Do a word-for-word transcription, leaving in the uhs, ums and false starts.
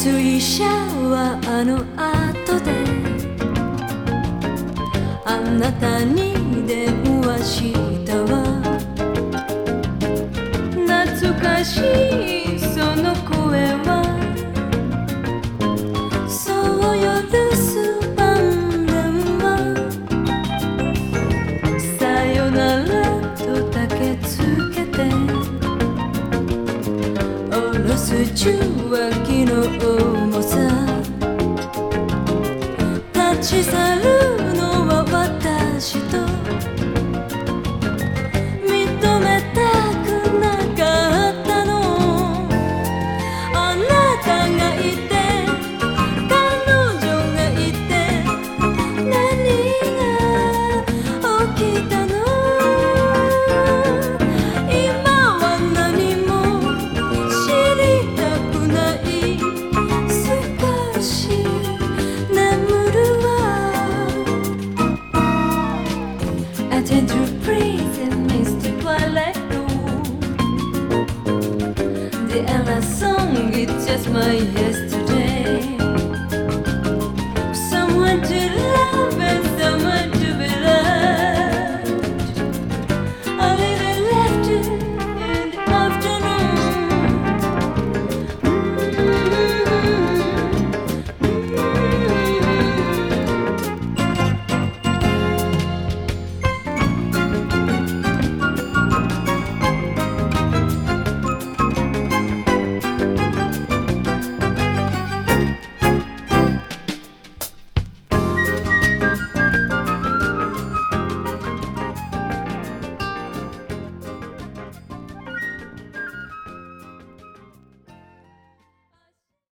水シャワーの後であなたに電話したわ。懐かしいその声はそうよ留守番電話。さよならとだけつけて下ろす受話器の重さ。立ち去るのは私と認めたくなかったの。あなたがいて彼女がいて何が起きたの。今は何も知りたくない。少し眠るわ。I tend to breathe in misty twilight room. The endless song, it's just my yesterday.